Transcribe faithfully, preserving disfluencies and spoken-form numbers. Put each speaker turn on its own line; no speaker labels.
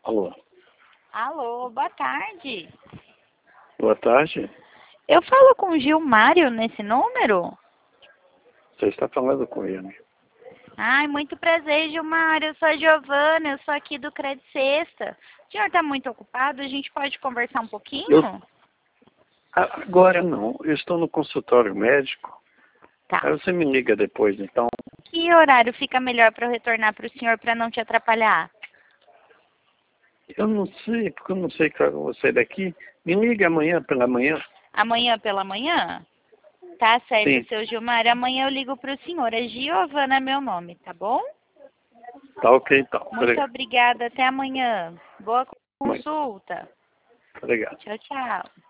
Alô,
Alô, boa tarde.
boa tarde.
Eu falo com o Gilmário nesse número?
Você está falando com ele.
Ai, muito prazer, Gilmário. Eu sou a Giovana, eu sou aqui do Cred Sexta. O senhor está muito ocupado? A gente pode conversar um pouquinho?
Eu, a- agora não, eu estou no consultório médico.
Tá.
Aí você me liga depois, então.
Que horário fica melhor para eu retornar para o senhor para não te atrapalhar?
Eu não sei, porque eu não sei que hora eu vou sair daqui. Me liga amanhã pela manhã.
Amanhã pela manhã? Tá certo,
Sim,
seu Gilmário. Amanhã eu ligo para o senhor. É Giovana meu nome, tá bom?
tá ok então.
Muito
Obrigado.
obrigada. Até amanhã. Boa consulta.
Obrigado.
Tchau, tchau.